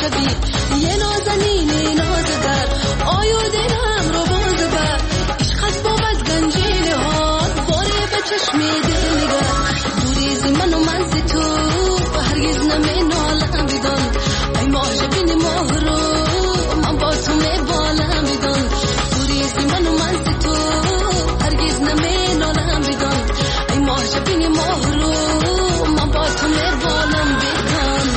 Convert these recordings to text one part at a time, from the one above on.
شوی یه نازنین نازدار آیوده هم رو باز بر عشقت بابت گنجینه ها باره به چشم دل نگر دوریزی من و من زی تو هرگز نمینالم بدان ای معجبین ماه رو من با تو میبالم بدان دوریزی من و من زی تو هرگز نمینالم بدان ای معجبین ماه رو من با تو میبالم بدان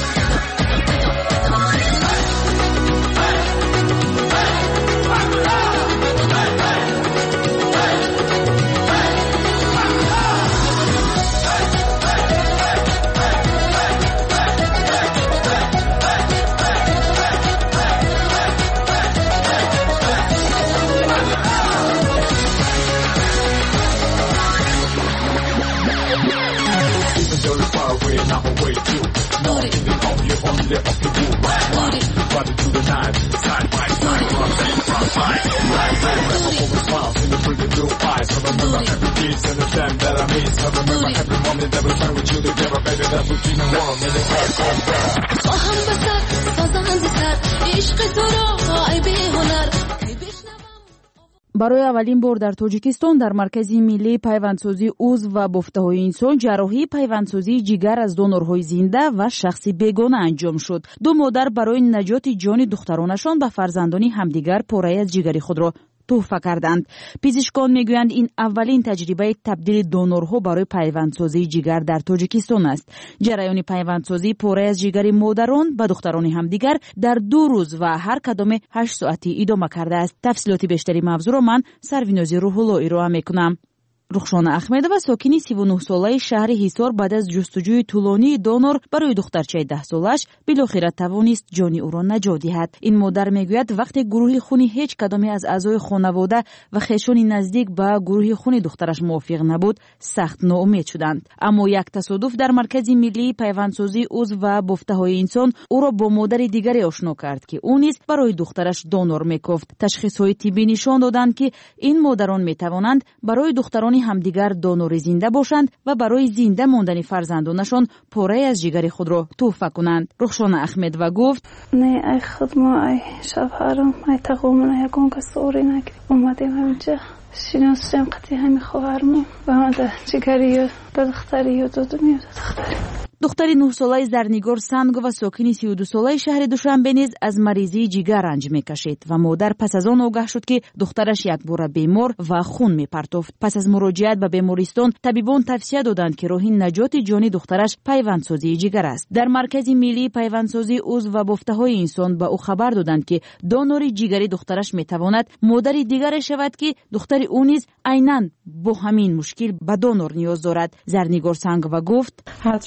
برای اولین بار در تاجیکستان در مرکز ملی پیوندسازی عضو و بافته انسان جراحی پیوندسازی جگر از دونورهای زنده و شخصی بیگانه انجام شد. دو مادر برای نجات جان دخترانشان به فرزندان همدیگر پاره از جگر خود را تحفه کردند. پزشکان میگویند این اولین تجربه تبدیل دونورها برای پیوندسازی جگر در تاجیکستان است. جریان پیوندسازی پاره از جگر مادران به دختران همدیگر در 2 روز و هر کدام 8 ساعتی ادامه کرده است. تفصیلات بیشتری موضوع را من سروینازی روح‌الله ارائه میکنم. رخشان احمدова ساکنی 39 ساله شهر حصار بعد از جستجوی طولانی دونور برای دخترچه 10 سالش بالاخره توانست جان او را نجات دهد. این مادر میگوید وقتی گروه خونی هیچ کدامی از اعضای خانواده و خویشان نزدیک به گروه خونی دخترش موافق نبود سخت ناامید شدند. اما یک تصادف در مرکز ملی پیوندسازی عضو و بافته انسان او را با مادر دیگری آشنا کرد که او نیز برای دخترش دونور میگفت. تشخیص‌های طبی نشان دادند که این مادران میتوانند برای دختران همدیگر دونور زنده باشند و برای زنده ماندن فرزندانشان پاره از جگر خود را تحفه کنند. رخشان احمدова گفت: نه ای خودم ای شوهرم ای تقومون یکون که سوری نگیریم اومدیم همینجا شناسیم قطعی همین خواهرمون و من جگری و دختری و دودمی و دختری. دختری 9 ساله زرنگار سنگова ساکنی 32 ساله شهر دوشنبه نیز از مریضی جگر رنج میکشید و مادر پس از آن آگاه شد که دخترش یک بار بیمار و خون میپرتافت. پس از مراجعت به بیمارستان طبیبان توصیه دادند که راه نجات جان دخترش پیوندسازی جگر است. در مرکز ملی پیوندسازی عضو و بافته‌های انسان به او خبر دادند که دونور جگری دخترش میتواند مادر دیگر شود که دختر او نیز عیناً با همین مشکل به دونور نیاز دارد. زرنگار سنگova گفت: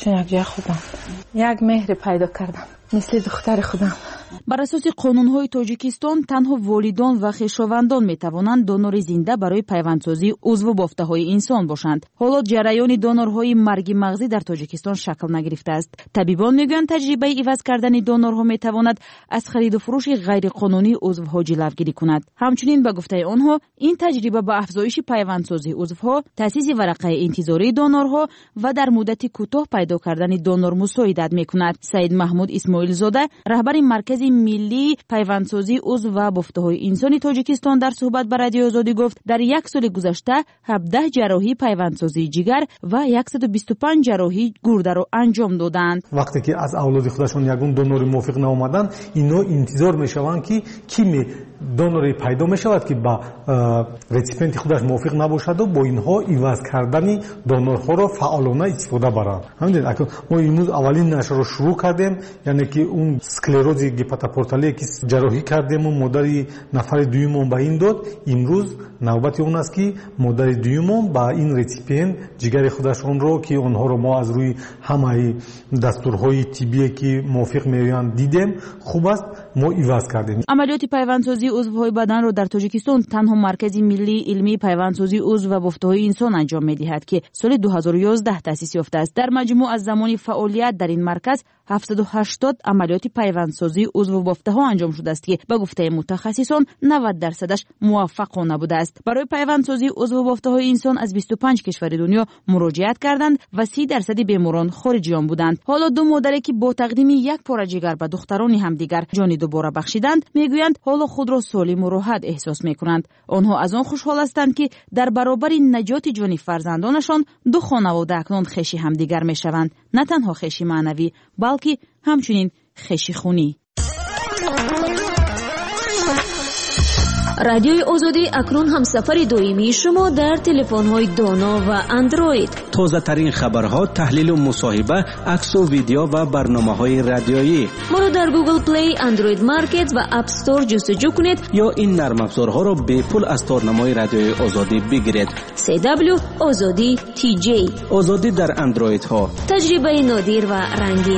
خودم یک مهر پیدا کردم مثل دختر خودم. بر اساس قانون‌های تاجیکستان تنها والدان و خویشاوندان می‌توانند دونور زنده برای پیوندسازی عضو بافته‌های انسان باشند. حالا جریان دونورهای مرگ مغزی در تاجیکستان شکل نگرفته است. طبیبان میگویند تجربه عوض کردن دونورها می‌تواند از خرید و فروش غیرقانونی عضوها جلوگیری کند. همچنین به گفته آنها این تجربه با افزایش پیوندسازی عضوها، تأسیس ورقه انتظاری دونورها و در مدت کوتاه پیدا کردن دونور مساعدت می‌کند. سید محمود اسماعیل زاده رهبر مرکز ملی پیوندسازی عضو و بافته‌های انسانی تاجیکستان در صحبت با رادیو آزادی گفت در یک سال گذشته 17 جراحی پیوندسازی جگر و 125 جراحی گرده را انجام دادند. وقتی که از اولاد خودشون یگون دونور موافق نآمدن اینا انتظار میشوند که کی دونوری پیدا میشود که با رسیپینت خودش موافق نباشد و با اینها عوض کردن دونورها را فعالانه استفاده برند. همین ما امروز اولین نشر رو شروع کردیم، یعنی که اون سکلروز گپاتاپورتالی که جراحی کردیم و مادر نفر دوم به این داد، امروز نوبت اون است که مادر دوم با این رسیپینت جگر خودشون رو که اونها رو ما از روی همه دستورهای طبی که موافق میآیند دیدیم خوب است ما عوض کردیم. عملیات پیوندسازی عضوهای بدن را در تاجیکستان تنها مرکز ملی علمی پیوندسازی عضو و بافته‌های انسان انجام می‌دهد که سال 2011 تأسیس یافته است. در مجموع از زمان فعالیت در این مرکز 780 عملیات پیوندسازی عضو بافته‌ها انجام شده است که به گفته متخصصان 90% موفقانه بوده است. برای پیوندسازی عضو بافته‌های انسان از 25 کشور دنیا مراجعت کردند و 30% بیماران خارجیان بودند. حالا دو مادری که با تقدیم یک پاره جگر به دختران همدیگر جان دوباره بخشیدند میگویند حالا خود را سالم و راحت احساس میکنند. آنها از آن خوشحال هستند که در برابر نجات جان فرزندانشان دو خانواده اکنون خویش همدیگر میشوند، نه تنها خویش معنوی بلکه همچنین خویش خونی. رادیوی آزادی اکنون هم سفر دائمی شما در تلفن‌های دانا و اندروید. تازه ترین خبرها، تحلیل و مصاحبه، عکس و ویدیو و برنامه‌های رادیویی. ما را در گوگل پلی، اندروید مارکت و اپ استور جستجو کنید یا این نرم افزارها را به پول از تارنمای رادیوی آزادی بگیرید. CW آزادی TJ. آزادی در اندروید ها. تجربه نادر و رنگین.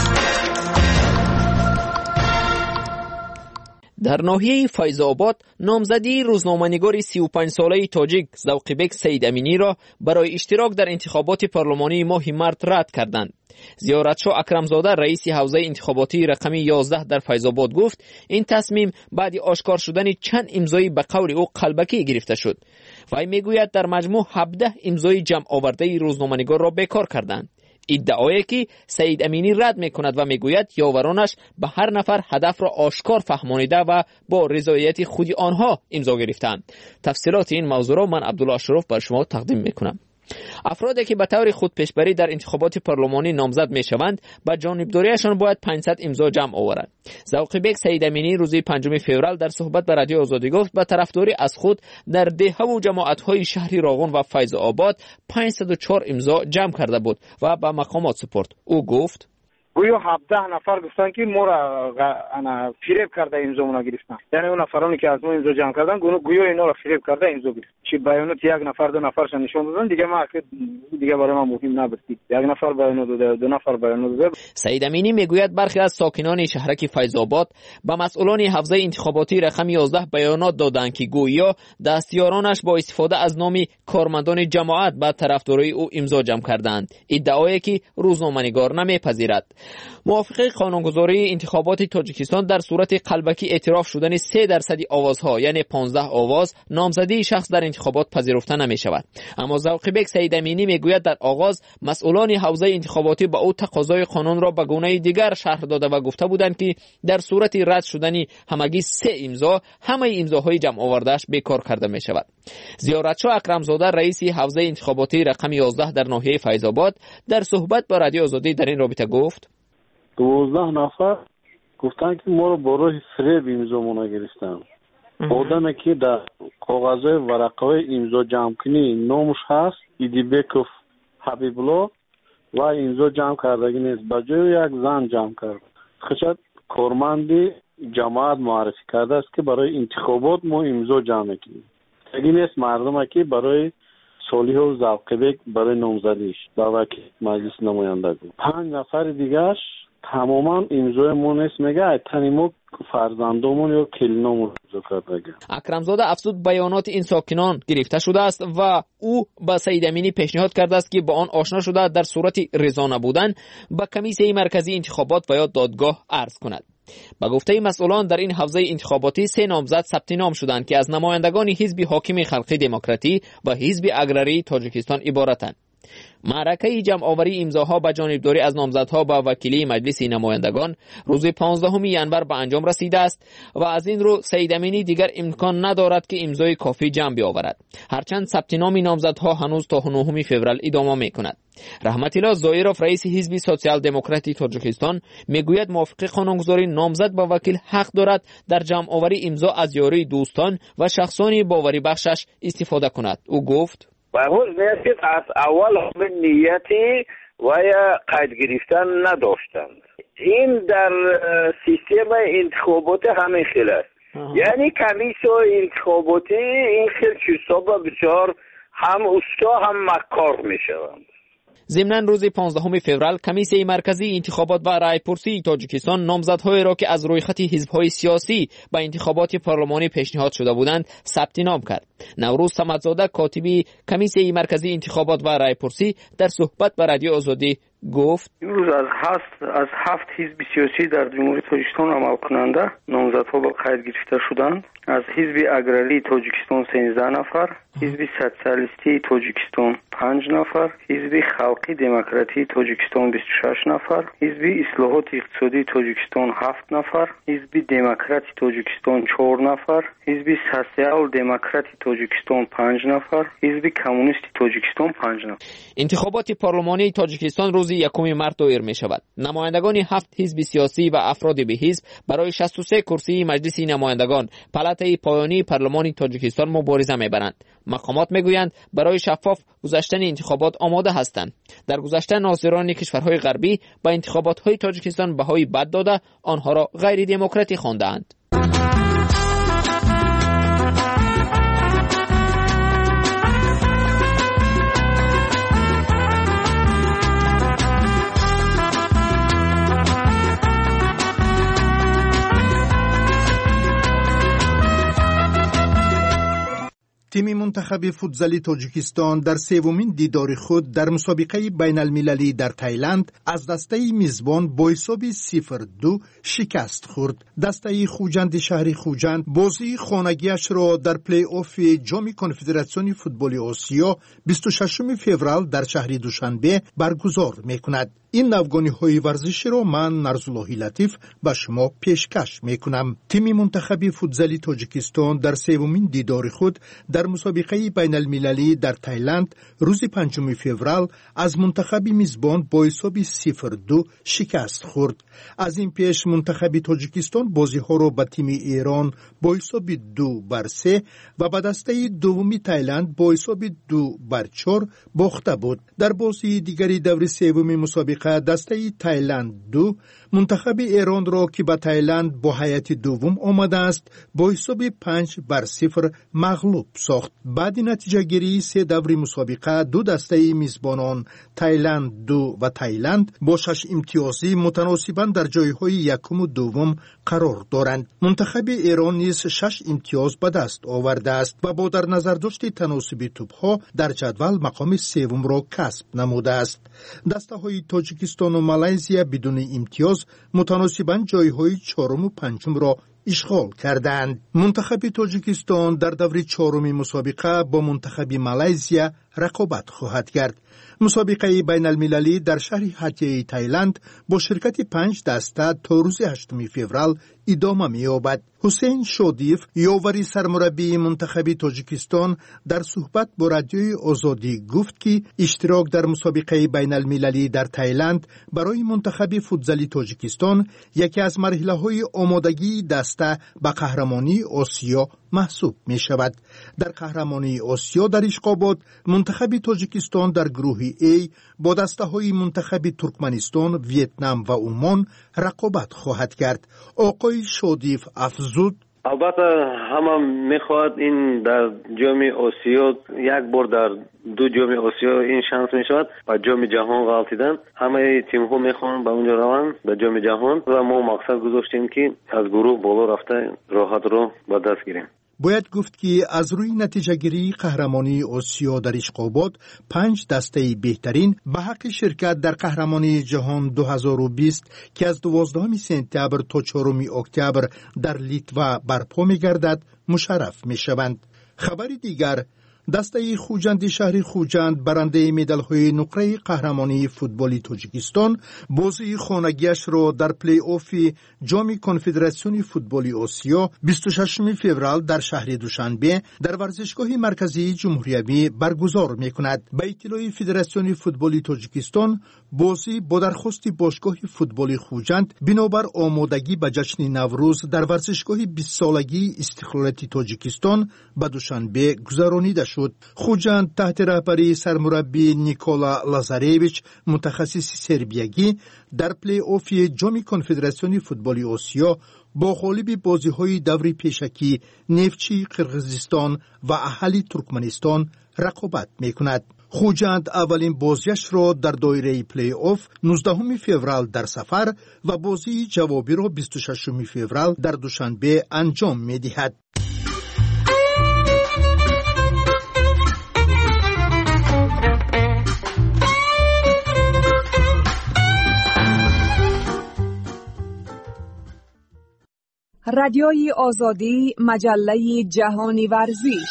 در ناحیه فیض‌آباد نامزدی روزنامه‌نگار 35 ساله تاجیک ذوقی‌بک سید امینی را برای اشتراک در انتخابات پارلمانی ماه مارس رد کردند. زیارتشاه اکرمزاده رئیس حوزه انتخاباتی رقم 11 در فیض‌آباد گفت این تصمیم بعد آشکار شدن چند امضای به قول او قلبکی گرفته شد. وی میگوید در مجموع 17 امضای جمع آورده روزنامه‌نگار را بیکار کردند. ادعایی که سید امینی رد میکند و میگوید یاورانش به هر نفر هدف را آشکار فهمانیده و با رضایت خود آنها امضا گرفتند. تفصیلات این موضوع را من عبدالله اشرف بر شما تقدیم میکنم. افرادی که به طور خودپیشبری در انتخابات پارلمانی نامزد میشوند با جانبداریشان باید 500 امضا جمع آورند. ذوقی‌بک سید امینی روز 5 فوریه در صحبت با رادیو آزادی گفت به طرفداری از خود در دهه و جماعت‌های شهری راغون و فیض‌آباد 504 امضا جمع کرده بود و به مقامات سپرد. او گفت گویا 17 نفر گفتن که ما را فریب کرده امضامون گرفتن. یعنی اون نفرانی که از ما امضا جمع کردن گویا اینا را فریب کرده امضا گرفتن. چه بیانات یک نفر دو نفرشون نشون دادن دیگه ما دیگه برای ما مهم نبود. یک نفر بیان داده، دو نفر بیان داده. سید امینی میگوید برخی از ساکنان شهرک فیض‌آباد به مسئولان حوزه انتخاباتی رقم 11 بیانات دادند که گویا دستیارانش با استفاده از نام کارمندان جماعت به طرفداری او امضا جمع کردند. ادعایی که روزنامه‌نگار نمیپذیرد. موافقه قانونگذاری انتخابات تاجیکستان در صورت قلبکی اعتراف شدن 3% آوازها یعنی 15 آواز نامزدی شخص در انتخابات پذیرفته نمی شود. اما ذوقی‌بک سید امینی میگوید در آغاز مسئولان حوزه انتخاباتی با او تقاضای قانون را به گونه دیگر شرح داده و گفته بودند که در صورت رد شدن همگی 3 امضا همه امضاهای جمع آوردهش بیکار کرده می شود. زیارتشاه اکرمزاده رئیس حوزه انتخاباتی رقم 11 در ناحیه فیض‌آباد در صحبت با رادیو آزادی در این رابطه گفت 12 نفر گفتن که ما رو با راه فریب امضامون گرفتن. آدمی که در کاغذهای ورقه‌های امضا جمع کنی نامش هست ایدیبکوف حبیب الله و امضا جمع کردگی نیست، با جای یک زن جمع کرد. خشت کارمندی جماعت معرفی کرده است که برای انتخابات ما امضا جمع کنیم. اگه نیست مردم که برای صالح و ذوقی‌بک برای نامزدیش در وکیل مجلس نمایندگان 5 نفر دیگهش تماما امضای ما نیست، میگه تنیمو فرزندامون یا کلینامون امضا کرده. اکرمزاده افزود بیانات این ساکنان گرفته شده است و او با سید امینی پیشنهاد کرده است که با آن آشنا شده در صورت رضا نبودن به کمیسیه مرکزی انتخابات و یا دادگاه عرض کند. با گفته مسئولان در این حوزه انتخاباتی 3 نامزد ثبت نام شدند که از نمایندگان حزب حاکم خلقی دموکراتی و حزب اگراری تاجیکستان عبارتند. معرکه جمع آوری امضاها به جانبداری از نامزدها با وکیلی مجلس نمایندگان روز 15 ینور به انجام رسیده است و از این رو سید امینی دیگر امکان ندارد که امضای کافی جمع بیاورد، هرچند ثبت نام نامزدها هنوز تا 9 فوریه ادامه میکند. رحمت الله زایروف رئیس حزب سوسیال دموکراتی تاجیکستان میگوید موافقه قانونگذاری نامزد با وکیل حق دارد در جمع آوری امضا از یاری دوستان و شخصانی باوری بخشش استفاده کند. او گفت از اول همه نیتی و یا قید گرفتن نداشتند. این در سیستم انتخاباتی همین خیلی است. یعنی کمیسیون انتخاباتی این خیلی چیزا بسیار هم استا هم مکار می شوند. ضمناً روز 15 فوریه کمیسیه مرکزی انتخابات و رایپرسی تاجیکستان نامزدهای را که از روی خط حزب‌های سیاسی به انتخابات پارلمانی پیشنهاد شده بودند ثبت نام کرد. نوروز صمدزاده کاتب کمیسیه مرکزی انتخابات و رایپرسی در صحبت با رادیو آزادی گفت امروز از 7 حزب سیاسی در جمهوری تاجیکستان عمل کننده نامزدها به قید گرفته شدند. از حزب اگراری تاجیکستان 13 نفر، حزب سوسیالیستی تاجیکستان 5 نفر، حزب خلقی دموکراتی تاجیکستان 26 نفر، حزب اصلاحات اقتصادی تاجیکستان 7 نفر، حزب دموکراتی تاجیکستان 4 نفر، حزب سوسیال دموکراتی تاجیکستان 5 نفر، حزب کمونیست تاجیکستان 5 نفر. انتخابات پارلمانی تاجیکستان روز 1 مارس دایر می شود. نمایندگان 7 حزب سیاسی و افراد به حزب برای 63 کرسی مجلس نمایندگان پلاته پایانی پارلمان تاجیکستان مبارزه می‌برند. مقامات میگویند برای شفاف گذشتن انتخابات آماده هستند. در گذشته ناظران کشورهای غربی با انتخابات‌های تاجیکستان بهای بد داده آنها را غیر دموکراتی خواندند. تیم منتخب فوتزالی تاجیکستان در سومین دیدار خود در مسابقه بین المللی در تایلند از دسته میزبان با حساب 0-2 شکست خورد. دسته خوجند شهر خوجند بازی خانگیش را در پلی آف جام کنفدراسیون فوتبال آسیا 26 فوریه در شهر دوشنبه برگزار میکند. این نوگانی‌های ورزشی را من نرزاللهی لطیف به شما پیشکش میکنم. تیم منتخب فوتزالی تاجیکستان در سومین دیدار خود در مسابقه بین المللی در تایلند روز 5 فوریه از منتخب میزبان با حساب 0-2 شکست خورد. از این پیش منتخب تاجیکستان بازی‌ها را به تیم ایران با حساب 2-3 و به دسته دومی تایلند با حساب 2-4 باخته بود. در بازی دیگری دور سوم مسابقه دسته تایلند 2 منتخب ایران را که به تایلند با هیئت دوم آمده است با حساب 5-0 مغلوب ساخت. بعد نتیجه گیری 3 دور مسابقه دو دسته میزبانان تایلند 2 و تایلند با 6 امتیازی متناسباً در جایهای یکم و دوم قرار دارند. منتخب ایران نیز 6 امتیاز به دست آورده است و با در نظر داشت تناسب توپ‌ها در جدول مقام سوم را کسب نموده است. دسته های تاجیکستان و مالزیا بدون امتیاز متناسباً جایهای 4 و 5 را اشغال کردند. منتخب تاجیکستان در دور 4 مسابقه با منتخب مالزیا رقابت خواهد کرد. مسابقه بین المللی در شهر هاتیای تایلند با شرکت 5 دسته تا روز 8 فوریه ادامه می‌یابد. حسین شادیف یاوری سرمربی منتخب تاجیکستان در صحبت با رادیوی آزادی گفت که اشتراک در مسابقه بین المللی در تایلند برای منتخب فوتزالی تاجیکستان یکی از مرحله‌های آمادگی دسته به قهرمانی آسیا محسوب می شود. در قهرمانی آسیا در اشقابات منتخب تاجیکستان در گروه A با دسته های منتخب ترکمنستان، ویتنام و عمان رقابت خواهد کرد. آقای شادیف افزود: البته همه میخواد این در جام آسیا یک بار در دو جام آسیا این شانس میشود و جام جهان غلطیدن. همه تیم ها میخوان به اونجا روند به جام جهان و ما مقصد گذاشتیم که از گروه بالا رفته راحت رو به دست گیریم. باید گفت که از روی نتیجه گیری قهرمانی آسیا در اشقابات 5 دسته بهترین به حق شرکت در قهرمانی جهان 2020 که از 12 سپتامبر تا 4 اکتبر در لیتوا برپا می‌گردد مشرف می‌شوند. خبر دیگر: دسته خوجند شهر خوجند برنده مدال‌های نقره قهرمانی فوتبالی تاجیکستان بازی خانگیش را در پلی آف جام کنفدراسیون فوتبالی آسیا 26 فوریه در شهر دوشنبه در ورزشگاه مرکزی جمهوری برگزار می‌کند. به اطلاع فدراسیون فوتبالی تاجیکستان بازی با درخواست باشگاه فوتبالی خوجند بنابر آمادگی به جشن نوروز در ورزشگاه 20 سالگی استقلالیت تاجیکستان به دوشنبه گذرانیده شد. خوجند تحت رهبری سرمربی نیکولا لازارویچ متخصص سربیایی در پلی آف جام کنفدراسیون فوتبالی آسیا با غالب بازی‌های دور پیشکی نفتچی قرقیزستان و اهالی ترکمنستان رقابت می‌کند. خوجند اولین بازیش را در دایره پلی آف 19 فوریه در سفر و بازی جوابی را 26 فوریه در دوشنبه انجام می‌دهد. رادیوی آزادی، مجله جهانی ورزش.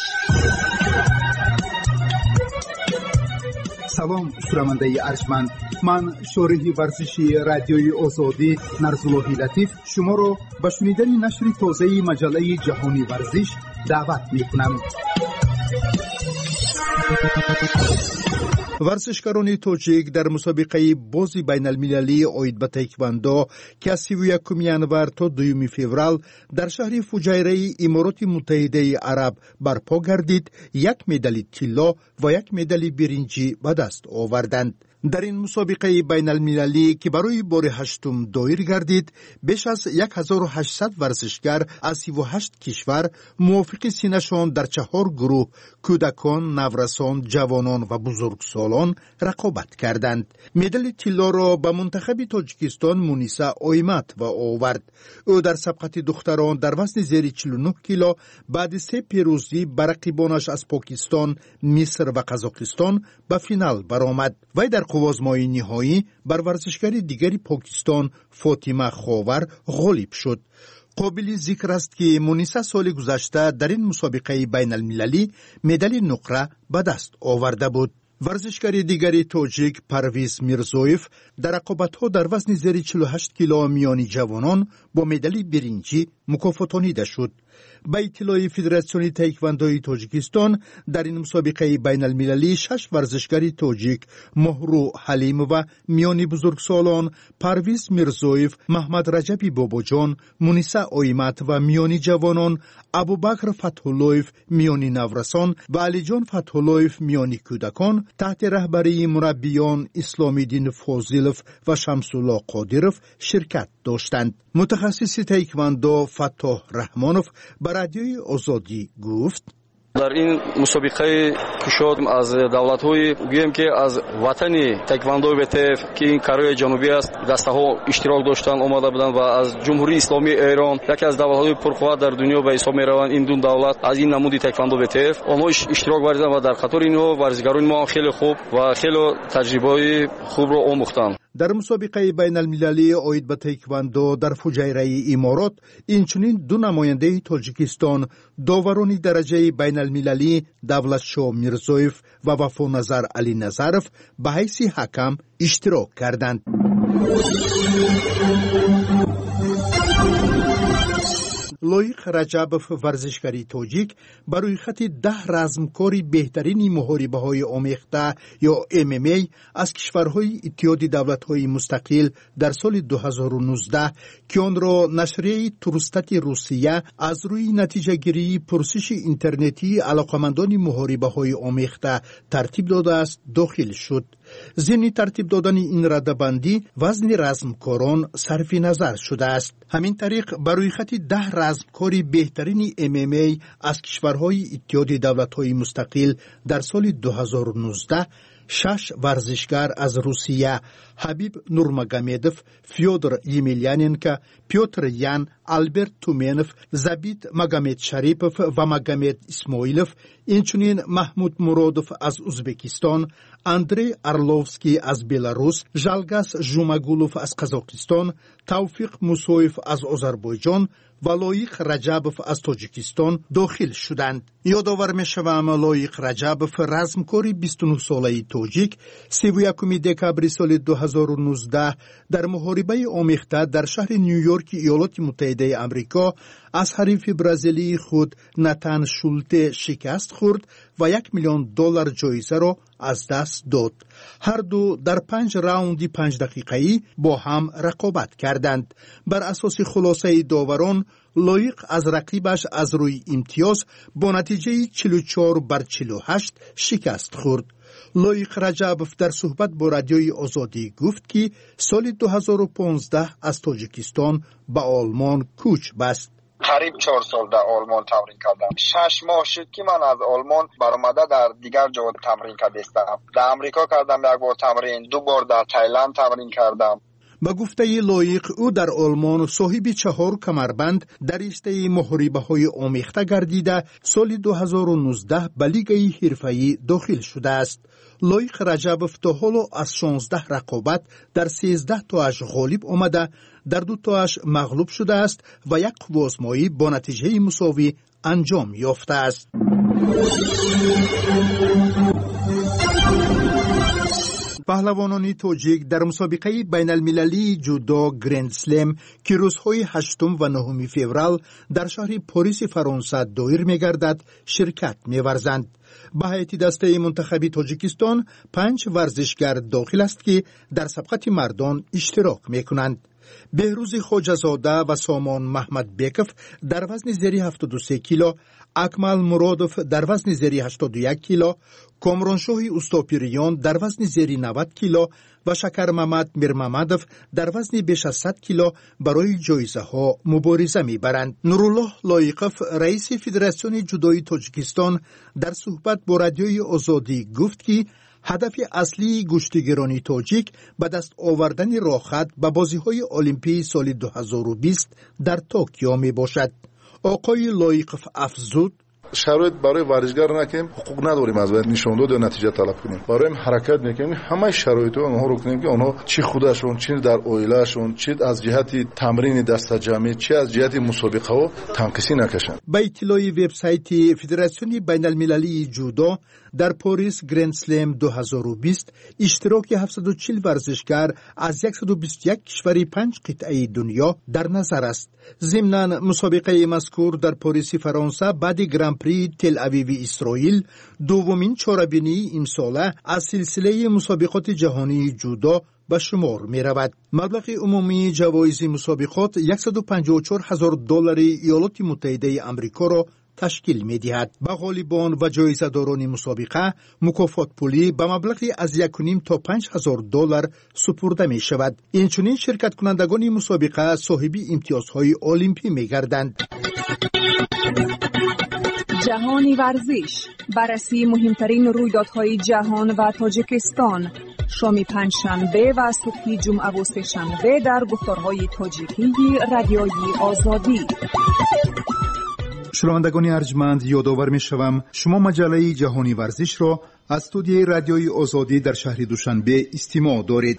سلام شنونده ارجمند، من شارح ورزشی رادیوی آزادی نرزاللهی لطیف شما را به شنیدن نشر تازه مجله جهانی ورزش دعوت می‌کنم. ورزشکاران تاجیک در مسابقه بازی بین المللی عاید به تایکواندو که از 31 ینور تا 2 فوریه در شهر فجیره امارات متحده عرب برپا گردید، یک مدال طلا و یک مدال برنجی به دست آوردند. در این مسابقه بین المللی که برای بار هشتم دایر گردید، بیش از 1800 ورزشکار از 38 کشور موافق سینه‌شان در 4 گروه کودکان، نورسان، جوانان و بزرگسالان رقابت کردند. مدال طلا را به منتخب تاجیکستان مونیسا اویمت و آورد. او در سبقت دختران در وزن زیر 49 کیلو بعد 3 پیروزی بر رقیبانش از پاکستان، مصر و قزاقستان به فینال برآمد. وی در قوازمای نهایی بر ورزشکار دیگری پاکستان فاطمه خاور غالب شد. قابل ذکر است که مونیسا سال گذشته در این مسابقه بین المللی مدال نقره به دست آورده بود. ورزشکار دیگری تاجیک پرویز میرزویف در رقابت‌ها در وزن زیر 48 کیلو میانی جوانان با مدال برنجی مکافاتانیده شد. به اطلاع فدراسیون تایکواندوی تاجیکستان در این مسابقه بین المللی 6 ورزشکار تاجیک مهرو حلیم و میانی بزرگسالان پرویز میرزویف، محمد رجبی باباجان، مونیسا اویمت و میانی جوانان ابوبکر فتح‌اللهیف میانی نورسان و علیجان فتح‌اللهیف میانی کودکان تحت رهبری مربیان اسلامیدین فاضلوف و شمس‌الله قادرов شرکت داشتند. متخصص تایکواندو فتح رحمانوف به رادیوی آزادی گفت: در این مسابقه کشاد از دولت‌های گویم که از وطن تایکواندو ВТФ که این کره جنوبی است دسته‌ها اشتراک داشتن آمده بودند و از جمهوری اسلامی ایران یکی از دولت‌های پرقدرت در دنیا به حساب می‌روند. این دو دولت از این نمود تایکواندو ВТФ آنها اشتراک ورزیدند و در قطار اینها ورزشکاران ما خیلی خوب و خیلی تجربه خوب را آموختند. در مسابقه بین المللی عاید به تایکواندو در فجیره امارات اینچنین دو نماینده تاجیکستان داوران درجه بین المللی دولتشاه میرزویف و وفانظر علی نظرف به حیث حکم اشتراک کردند. لایق رجبوف ورزشکاری تاجیک برای خط 10 رزمکاری بهترین محاربه‌های آمیخته یا MMA از کشورهای اتحاد دولت‌های مستقل در سال 2019 که آن را نشریه تورستات روسیه از روی نتیجه گیری پرسش اینترنتی علاقمندان محاربه‌های آمیخته ترتیب داده است داخل شد. ضمن ترتیب دادن این رده‌بندی وزن رزمکاران صرف نظر شده است. همین طریق برای خط 10 رزمکاری بهترین MMA از کشورهای اتحاد دولت‌های مستقل در سال 2019 6 ورزشکار از روسیه: حبیب نورمگامدوف، فیودر یمیلیاننکو، پیوتر یان، آلبرت تومنوف، زبیت مگامد شریپوف و مگامد اسماعیلوف، اینچنین محمود مرادوف از ازبکستان، اندری ارلوفسکی از بلاروس، ژالگاس ژوماگولوف از قزاقستان، توفیق موسویف از آذربایجان و لایق رجبوف از تاجیکستان داخل شدند. یادآور می‌شوم لایق رجبوف رزمکاری 29 ساله تاجیک 31 دکبر سال 2019 در محاربه آمیخته در شهر نیویورک ایالات متحده آمریکا از حریف برزیلی خود ناتان شولته شکست خورد و $1,000,000 جایزه را از دست داد. هر دو در 5 راوند 5 دقیقه‌ای با هم رقابت کردند. بر اساس خلاصه داوران لایق از رقیبش از روی امتیاز با نتیجه 44-48 شکست خورد. لایق رجبوف در صحبت با رادیوی آزادی گفت که سال 2015 از تاجیکستان به آلمان کوچ بست. قریب 4 سال در آلمان تمرین کردم. 6 ماه شد که من از آلمان برآمده در دیگر جا تمرین کردم. در امریکا کردم 1 بار تمرین، 2 بار در تایلند تمرین کردم. با گفته لایق او در آلمان صاحب 4 کمربند در رشته محاربه‌های آمیخته گردیده سال 2019 به لیگ حرفه‌ای داخل شده است. لایق رجبов تا حالا از 16 رقابت در 13 تاش غالب آمده، در 2 تاش مغلوب شده است و یک قوازمایی با نتیجه مساوی انجام یافته است. پهلوانان تاجیک در مسابقه بین المللی جودو گرند سلم که روزهای 8 و 9 فوریه در شهر پاریس فرانسه دایر می‌گردد شرکت می‌ورزند. به هیئت دسته منتخب تاجیکستان 5 ورزشگر داخل است که در سبقت مردان اشتراک می‌کنند. بهروز خواجه‌زاده و سامان محمد بیکف در وزن زیر 73 کیلو، اکمل مرادوف در وزن زیر 81 کیلو، کامرانشاه استاپیریان در وزن زیر 90 کیلو و شکر محمد میرمحمدوف در وزن بیش از 100 کیلو برای جایزه ها مبارزه میبرند. نورالله لایقف رئیس فدراسیون جودوی تاجیکستان در صحبت با رادیوی آزادی گفت که هدف اصلی گشتیگرانی تاجیک به دست آوردن راه‌خط به بازی‌های المپی سال 2020 در توکیو می باشد. آقای لایقف افزود: شرایط برای ورزشگر نکنیم، حقوق نداریم از باید نشون داد یا نتیجه طلب کنیم. برای هم حرکت میکنیم، همه شرایط اونها رو کنیم که اونها چی خودشون، چی در اویلاشون، چی از جهت تمرین دست جمعی، چی از جهت مسابقه ها تنقیصی نکشن. با اطلاع وبسایت فدراسیون بین المللی جودو در پاریس گرند سلم 2020 اشتراک 740 ورزشگر از 121 کشور 5 قطعه دنیا در نظر است. ضمناً مسابقه مذکور در پاریس فرانسه بعد گران پری تل اویو اسرائیل دومین چهاربینی امساله از سلسله مسابقات جهانی جودو به شمار می رود. مبلغ عمومی جوایز مسابقات $154,000 ایالات متحده آمریکا را تشکیل می دهد. به غالبان و جایزه داران مسابقه مکافات پولی به مبلغی از 1.5 تا $5,000 سپرده می شود. اینچنین شرکت کنندگان مسابقه صاحب امتیازهای المپی می گردند. جهانی ورزش، بررسی مهمترین رویدادهای جهان و تاجیکستان، شام پنجشنبه و صبح جمعه و سه‌شنبه در گفتارهای تاجیکی رادیوی آزادی. شنوندگان ارجمند، یادآور می‌شوم شما مجله جهانی ورزش را از استودیوی رادیوی آزادی در شهر دوشنبه استماع دارید.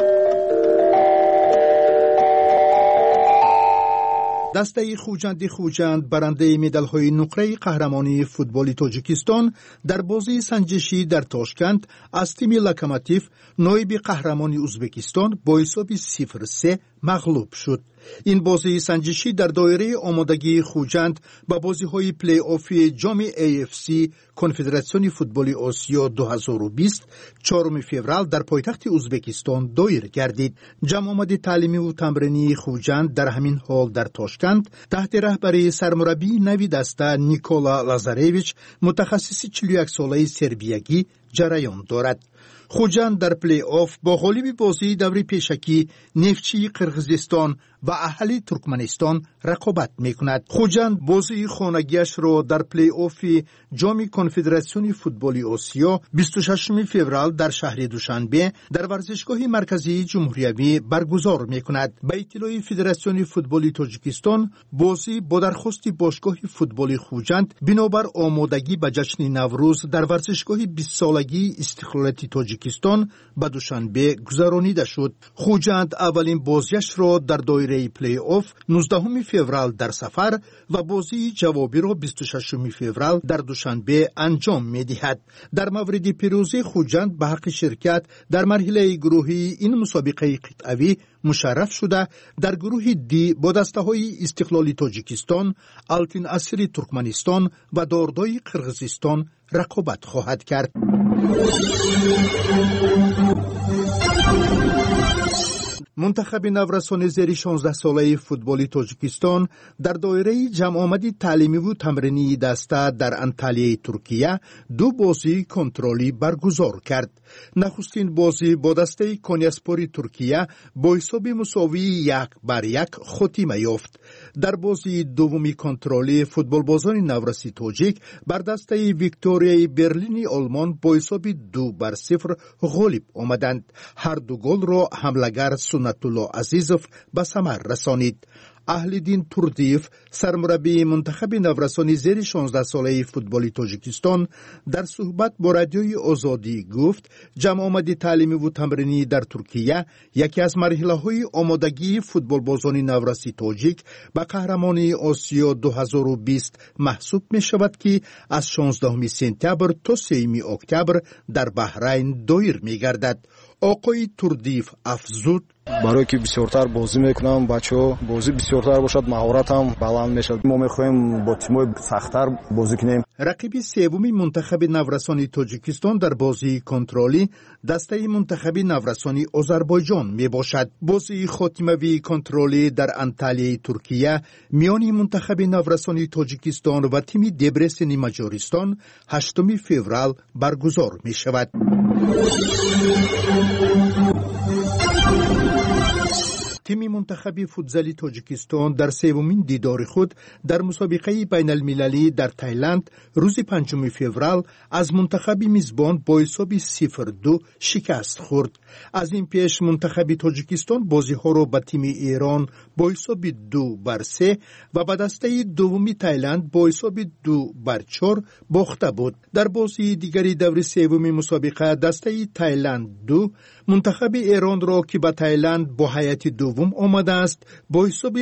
دسته خوجند برنده مدال‌های نقره قهرمانی فوتبال تاجیکستان در بازی سنجشی در تاشکند از تیم لوکوموتیو نایب قهرمان ازبکستان با حساب 0-3 مغلوب شد. این بازی سنجشی در دایره آمادگی خوجند با بازی‌های پلی آف جام AFC کنفدراسیون فوتبال آسیا 2020 4 فوریه در پایتخت ازبکستان دایر گردید. جمع آمد تعلیمی و تمرینی خوجند در همین حال در تاشکند تحت رهبری سرمربی نوی دسته نیکولا لازارویچ متخصص 41 ساله سربیایی جریان دارد. خوجند در پلی آف با غالب بازی دوری پیشکی نفتچی قرقیزستان و اهلی ترکمنستان رقابت میکند. خوجند بازی خانگیش را در پلی آف جام کنفدراسیون فوتبال آسیا 26 فوریه در شهر دوشنبه در ورزشگاه مرکزی جمهوریوی برگزار میکند. به اطلاع فدراسیون فوتبال تاجیکستان بازی با درخواست باشگاه فوتبال خوجند بنابر آمادگی به جشن نوروز در ورزشگاه 20 سالگی استقلالیت تاجیکستان به دوشنبه گذرانیده شد. خوجند اولین بازیش را در دایره پلی آف 19 فوریه در سفر و بازی جوابی را 26 فوریه در دوشنبه انجام می‌دهد. در مورد پیروزی خوجند به حق شرکت در مرحله گروهی این مسابقه قطعی مشرف شده در گروه دی با دسته‌های استقلالی تاجیکستان، التین اسیری ترکمنستان و داردای قرقیزستان رقابت خواهد کرد. منتخب نورسان زیر 16 ساله فوتبال تاجیکستان در دایره جمع آمد تعلیمی و تمرینی دسته در انطالیه ترکیه 2 بازی کنترلی برگزار کرد. نخستین بازی با دسته کنیاسپوری ترکیه با حساب مساوی 1-1 خاتمه یافت. در بازی دومی کنترلی فوتبالبازان نورسی تاجیک بر دسته ویکتوریای برلینی آلمان با حساب 2-0 غالب آمدند. هر دو گل را حمله‌گر سنت الله عزیزوف به ثمر رسانید. اهل‌دین توردیف سرمربی منتخب نورسانی زیر 16 ساله فوتبالی تاجیکستان در صحبت با رادیوی آزادی گفت جمع آمدی تعلیمی و تمرینی در ترکیه یکی از مرحله‌های آمادگی فوتبالبازان نورسی تاجیک به قهرمانی آسیا 2020 محسوب می شود که از 16 سپتامبر تا 3 اکتبر در بحرین دایر می گردد. آقای توردیف افزود برای که بسیارتر بازی میکنم بچه‌ها بازی بسیارتر باشد مهارتم بلند میشد ما میخوایم با تیم‌های سخت‌تر بازی کنیم. رقیب سوم منتخب نورسانی تاجیکستان در بازی کنترلی دسته منتخب نورسانی آذربایجان می باشد. بازی خاتمه‌ای کنترلی در انتالیای ترکیه میان منتخب نورسانی تاجیکستان و تیم دبرسن مجارستان 8 فوریه برگزار می شود. تیم منتخب فوتزالی تاجیکستان در سومین دیدار خود در مسابقه بین المللی در تایلند روز 5 فوریه از منتخب میزبان با حساب 0-2 شکست خورد. از این پیش منتخب تاجیکستان بازی ها را به تیم ایران با حساب 2-3 و به دسته دومی تایلند با حساب 2-4 باخته بود. در بازی دیگری دور سوم مسابقه دسته تایلند 2 منتخب ایران را که به تایلند با هیئت دوم آمده است با حساب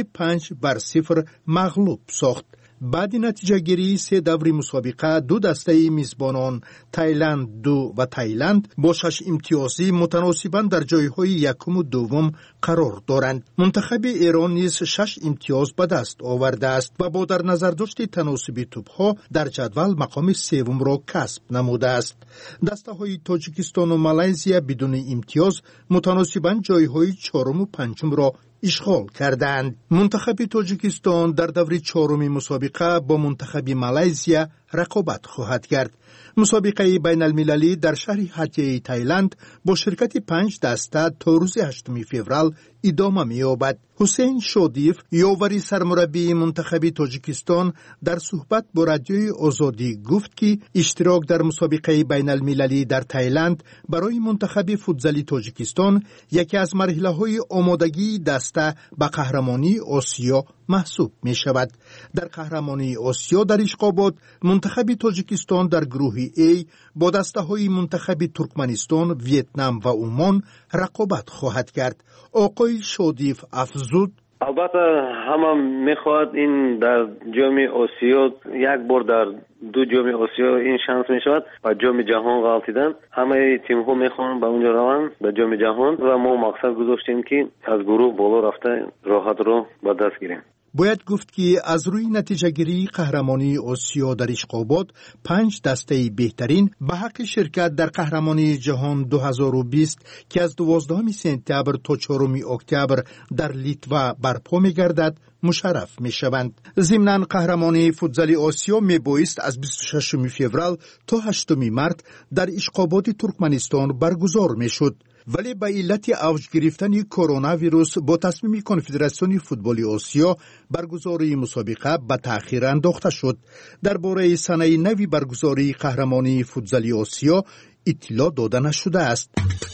5-0 مغلوب ساخت. بعد نتیجه گیری 3 دور مسابقه دو دسته میزبانان تایلند 2 و تایلند با 6 امتیازی متناسباً در جایهای یکم و دوم قرار دارند. منتخب ایران نیز 6 امتیاز به دست آورده است و با در نظر داشت تناسب توپها در جدول مقام سوم را کسب نموده است. دسته های تاجیکستان و مالزیا بدون امتیاز متناسباً جایهای چهارم و پنجم را اشغال کردند. منتخب تاجیکستان در دور چهارم مسابقه با منتخب مالزیا رقابت خواهد کرد. مسابقه بین المللی در شهر هاتیای تایلند با شرکت 5 دسته تا روز 8 فوریه ادامه می‌یابد. حسین شادیف یاوری سرمربی منتخب تاجیکستان در صحبت با رادیوی آزادی گفت که اشتراک در مسابقه بین المللی در تایلند برای منتخب فوتزالی تاجیکستان یکی از مرحله‌های آمادگی دسته به قهرمانی آسیا محسوب می شود. در قهرمانی آسیا در اشقابات منتخب تاجیکستان در گروه A با دسته های منتخب ترکمنستان، ویتنام و عمان رقابت خواهد کرد. آقای شادیف افزود البته همه میخواد این در جام آسیا یک بار در 2 جام آسیا این شانس میشود و جام جهان غلطیدن همه تیم ها میخوان به اونجا روند به جام جهان و ما مقصد گذاشتیم که از گروه بالا رفته راحت رو به دست گیریم. باید گفت که از روی نتیجه گیری قهرمانی آسیا در اشقابات 5 دسته بهترین به حق شرکت در قهرمانی جهان 2020 که از 12 سپتامبر تا 4 اکتبر در لیتوا برپا می‌گردد مشرف می‌شوند. ضمناً قهرمانی فوتزالی آسیا میبایست از 26 فوریه تا 8 مارس در اشقابات ترکمنستان برگزار میشد. ولی به علت اوج گرفتن کرونا ویروس با تصمیم کنفدراسیون فوتبال آسیا برگزاری مسابقه به تأخیر انداخته شد. درباره سنه نوی برگزاری قهرمانی فوتزالی آسیا اطلاع داده نشده است.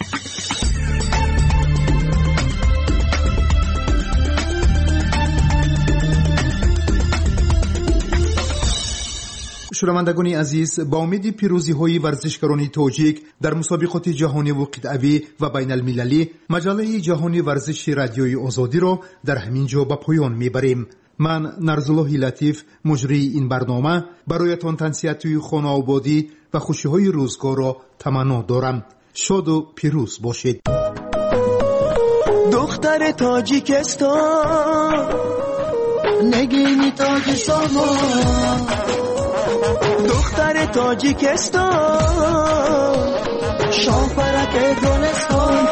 شنوندگان عزیز، با امید پیروزی های ورزشکاران تاجیک در مسابقات جهانی و قطعی و بین المللی مجله جهانی ورزش رادیوی آزادی را در همین جا به پایان میبریم. من نرزالله لطیف مجری این برنامه برایتان تنصیحات خانه آبادی و خوشی های روزگار را تمنا دارم. شاد و پیروز باشید. دختر تاجیکستان نگینی تاجیکستان دختر تاجیکستان شاپرک گلستان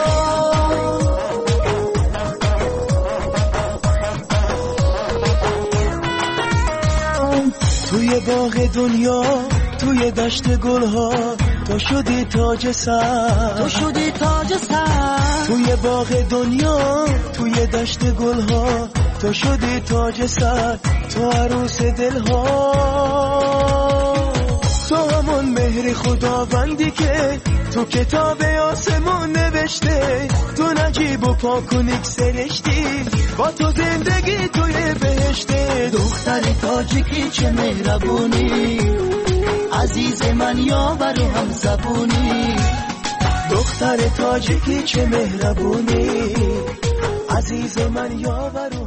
توی باغ دنیا توی دشت گلها تو شدی تاج سر تو شدی تاج سر توی باغ دنیا توی دشت گلها تو شدی تاج سر، تو عروس دلها، تو همون مهر خداوندی که تو کتاب آسمون نوشته، تو نجیب و پاکونیک سرشتی، با تو زندگی توی بهشته. دختر تاجیکی چه مهربونی، عزیز من یاور و هم زبونی. دختر تاجیکی چه مهربونی، عزیز من یاور